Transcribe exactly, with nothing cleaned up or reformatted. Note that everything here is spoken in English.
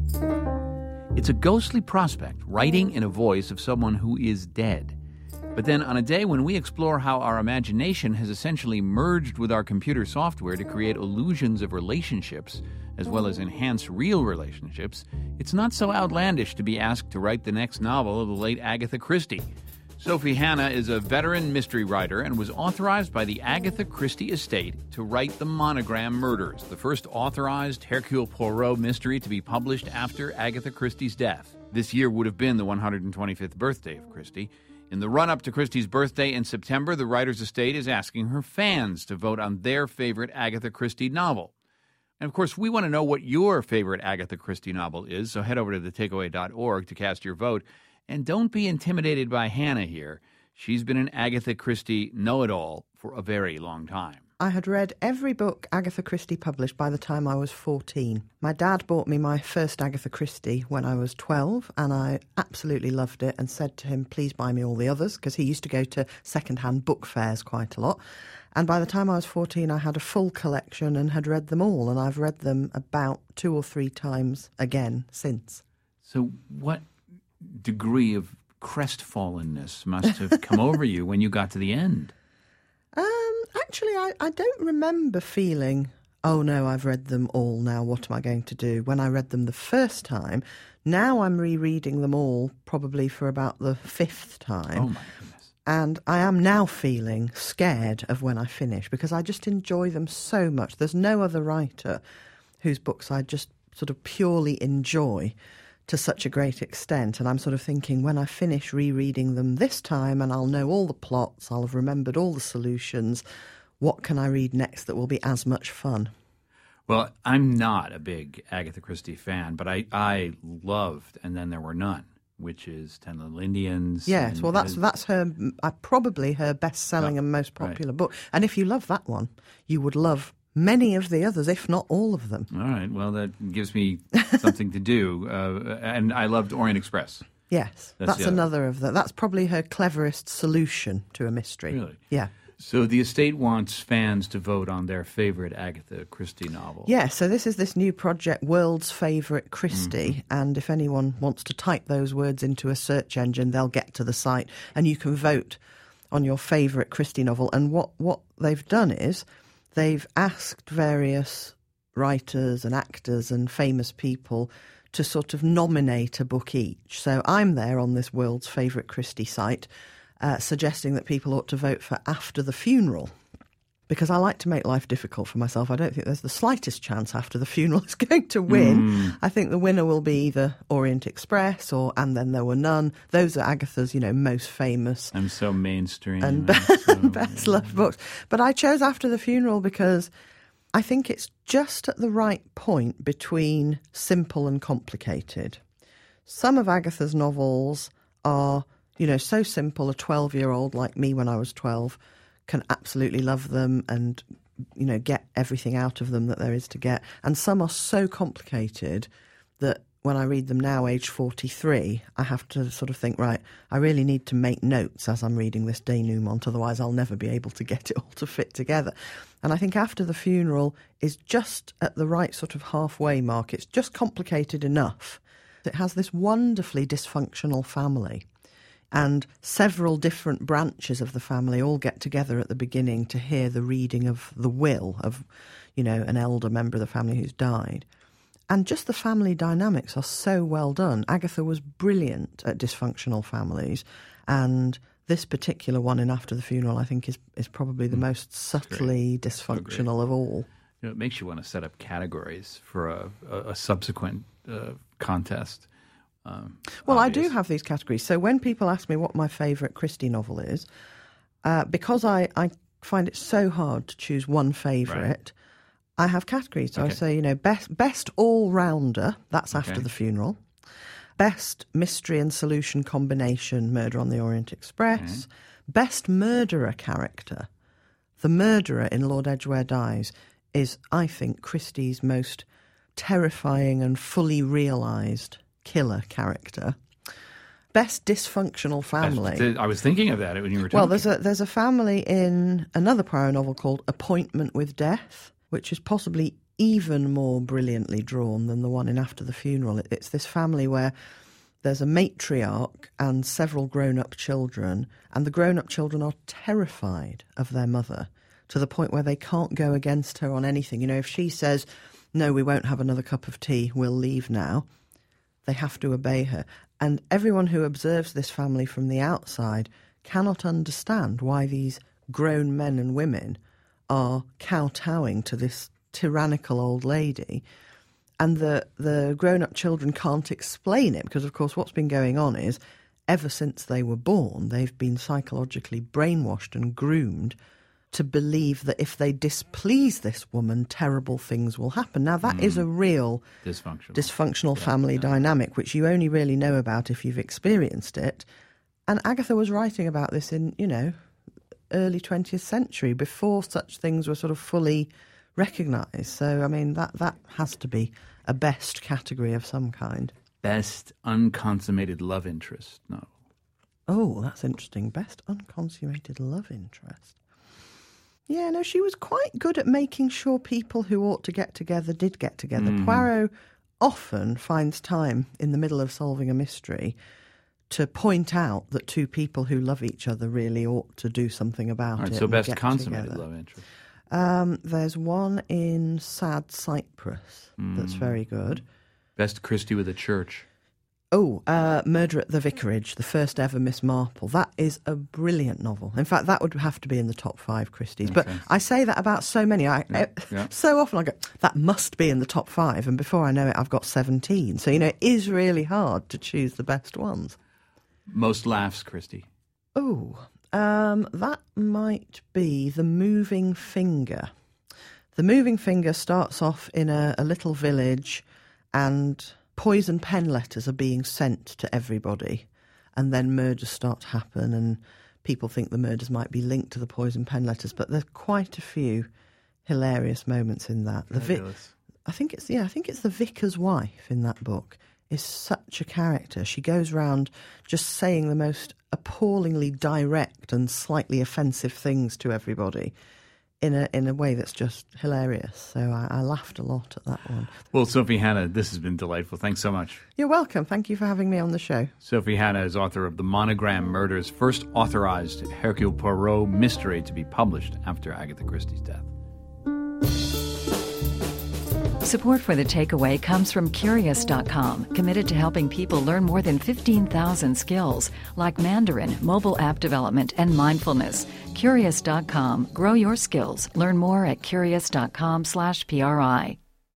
It's a ghostly prospect, writing in a voice of someone who is dead. But then on a day when we explore how our imagination has essentially merged with our computer software to create illusions of relationships, as well as enhance real relationships, it's not so outlandish to be asked to write the next novel of the late Agatha Christie. Sophie Hannah is a veteran mystery writer and was authorized by the Agatha Christie estate to write The Monogram Murders, the first authorized Hercule Poirot mystery to be published after Agatha Christie's death. This year would have been the one hundred twenty-fifth birthday of Christie. In the run-up to Christie's birthday in September, the writer's estate is asking her fans to vote on their favorite Agatha Christie novel. And, of course, we want to know what your favorite Agatha Christie novel is, so head over to the takeaway dot org to cast your vote. And don't be intimidated by Hannah here. She's been an Agatha Christie know-it-all for a very long time. I had read every book Agatha Christie published by the time I was fourteen. My dad bought me my first Agatha Christie when I was twelve, and I absolutely loved it and said to him, please buy me all the others, because he used to go to second-hand book fairs quite a lot. And by the time I was fourteen, I had a full collection and had read them all, and I've read them about two or three times again since. So what degree of crestfallenness must have come over you when you got to the end? Um, actually, I, I don't remember feeling, oh no, I've read them all now, what am I going to do? When I read them the first time, now I'm rereading them all probably for about the fifth time. Oh my goodness. And I am now feeling scared of when I finish because I just enjoy them so much. There's no other writer whose books I just sort of purely enjoy to such a great extent, and I'm sort of thinking when I finish rereading them this time and I'll know all the plots, I'll have remembered all the solutions, what can I read next that will be as much fun? Well, I'm not a big Agatha Christie fan, but I, I loved And Then There Were None, which is Ten Little Indians. Yes, and, well, that's and, that's her uh, probably her best-selling oh, and most popular right. book. And if you love that one, you would love many of the others, if not all of them. All right, well, that gives me something to do. Uh, and I loved Orient Express. Yes, That's that's, another of the. That's probably her cleverest solution to a mystery. Really? Yeah. So the estate wants fans to vote on their favorite Agatha Christie novel. Yeah, so this is this new project, World's Favourite Christie, mm-hmm. and if anyone wants to type those words into a search engine, they'll get to the site, and you can vote on your favourite Christie novel. And what, what they've done is they've asked various writers and actors and famous people to sort of nominate a book each. So I'm there on this World's Favourite Christie site, uh, suggesting that people ought to vote for After the Funeral, because I like to make life difficult for myself. I don't think there's the slightest chance After the Funeral is going to win. Mm. I think the winner will be either Orient Express or And Then There Were None. Those are Agatha's, you know, most famous. I'm so mainstream. And so, best loved books. But I chose After the Funeral because I think it's just at the right point between simple and complicated. Some of Agatha's novels are, you know, so simple a twelve-year-old like me when I was twelve can absolutely love them and, you know, get everything out of them that there is to get. And some are so complicated that when I read them now, age forty-three, I have to sort of think, right, I really need to make notes as I'm reading this denouement, otherwise I'll never be able to get it all to fit together. And I think After the Funeral is just at the right sort of halfway mark. It's just complicated enough. It has this wonderfully dysfunctional family, and several different branches of the family all get together at the beginning to hear the reading of the will of, you know, an elder member of the family who's died. And just the family dynamics are so well done. Agatha was brilliant at dysfunctional families, and this particular one in After the Funeral, I think, is, is probably the most subtly dysfunctional of all. You know, it makes you want to set up categories for a, a, a subsequent uh, contest. Um, well, obvious. I do have these categories. So when people ask me what my favourite Christie novel is, uh, because I, I find it so hard to choose one favourite, right. I have categories. So okay. I say, you know, best best all-rounder, that's okay. After the Funeral. Best mystery and solution combination, Murder on the Orient Express. Okay. Best murderer character. The murderer in Lord Edgware Dies is, I think, Christie's most terrifying and fully realised killer character. Best dysfunctional family. I was thinking of that when you were talking. Well, there's a there's a family in another Poirot novel called Appointment with Death, which is possibly even more brilliantly drawn than the one in After the Funeral. It, it's this family where there's a matriarch and several grown-up children, and the grown-up children are terrified of their mother to the point where they can't go against her on anything. You know, if she says, no, we won't have another cup of tea, we'll leave now, they have to obey her. And everyone who observes this family from the outside cannot understand why these grown men and women are kowtowing to this tyrannical old lady. And the, the grown-up children can't explain it because, of course, what's been going on is ever since they were born, they've been psychologically brainwashed and groomed to believe that if they displease this woman, terrible things will happen. Now, that mm. is a real dysfunctional, dysfunctional yeah, family yeah. dynamic, which you only really know about if you've experienced it. And Agatha was writing about this in, you know, early twentieth century, before such things were sort of fully recognised. So, I mean, that, that has to be a best category of some kind. Best unconsummated love interest. No. Oh, that's interesting. Best unconsummated love interest. Yeah, no, she was quite good at making sure people who ought to get together did get together. Mm. Poirot often finds time in the middle of solving a mystery to point out that two people who love each other really ought to do something about All right, it. So best consummated together. love interest. Um, there's one in Sad Cyprus mm. that's very good. Best Christie with a church. Oh, uh, Murder at the Vicarage, the first ever Miss Marple. That is a brilliant novel. In fact, that would have to be in the top five Christies. Okay. But I say that about so many. I, yeah, yeah. So often I go, that must be in the top five. And before I know it, I've got seventeen. So, you know, it is really hard to choose the best ones. Most laughs, Christie. Oh, um, that might be The Moving Finger. The Moving Finger starts off in a, a little village and poison pen letters are being sent to everybody, and then murders start to happen, and people think the murders might be linked to the poison pen letters, but there's quite a few hilarious moments in that. The vi- I think it's yeah, I think it's the vicar's wife in that book is such a character. She goes round just saying the most appallingly direct and slightly offensive things to everybody in a in a way that's just hilarious. So I, I laughed a lot at that one. Well, Sophie Hannah, this has been delightful. Thanks so much. You're welcome. Thank you for having me on the show. Sophie Hannah is author of The Monogram Murders, first authorized Hercule Poirot mystery to be published after Agatha Christie's death. Support for The Takeaway comes from Curious dot com, committed to helping people learn more than fifteen thousand skills, like Mandarin, mobile app development, and mindfulness. Curious dot com. Grow your skills. Learn more at curious dot com slash P R I.